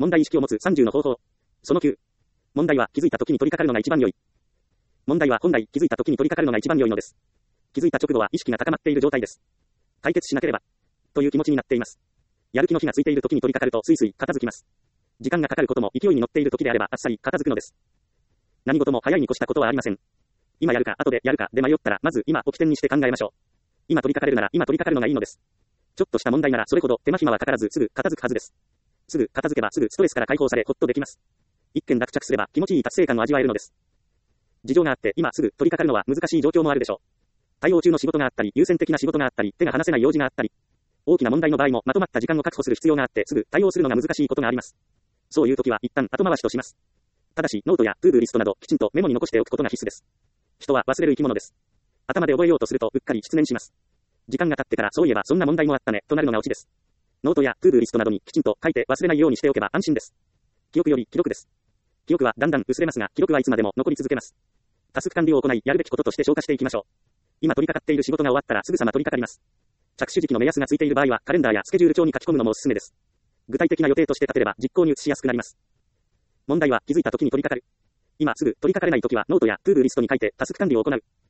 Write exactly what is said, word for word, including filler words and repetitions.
問題意識を持つさんじゅうの方法。そのきゅう。問題は気づいた時に取り掛かるのが一番良い。問題は本来気づいた時に取り掛かるのが一番良いのです。気づいた直後は意識が高まっている状態です。解決しなければ。という気持ちになっています。やる気の火がついている時に取り掛かるとスイスイ片付きます。時間がかかることも勢いに乗っている時であればあっさり片付くのです。何事も早いに越したことはありません。今やるか後でやるかで迷ったらまず今を起点にして考えましょう。今取り掛かれるなら今取り掛かるのがいいのです。ちょっとした問題ならそれほど手間暇はかからずすぐ片付くはずです。すぐ片付けばすぐストレスから解放されホッとできます。一件落着すれば気持ちいい達成感を味わえるのです。事情があって今すぐ取り掛かるのは難しい状況もあるでしょう。対応中の仕事があったり優先的な仕事があったり手が離せない用事があったり大きな問題の場合もまとまった時間を確保する必要があってすぐ対応するのが難しいことがあります。そういう時は一旦後回しとします。ただしノートやトゥードゥリストなどきちんとメモに残しておくことが必須です。人は忘れる生き物です。頭で覚えようとするとうっかり失念します。時間が経ってからそういえばそんな問題もあったねとなるのがオチです。ノートやトゥードゥリストなどにきちんと書いて忘れないようにしておけば安心です。記憶より記録です。記憶はだんだん薄れますが記録はいつまでも残り続けます。タスク管理を行いやるべきこととして消化していきましょう。今取り掛かっている仕事が終わったらすぐさま取り掛かります。着手時期の目安がついている場合はカレンダーやスケジュール帳に書き込むのもおすすめです。具体的な予定として立てれば実行に移しやすくなります。問題は気づいた時に取り掛かる。今すぐ取り掛かれない時はノートやトゥードゥリストに書いてタスク管理を行う。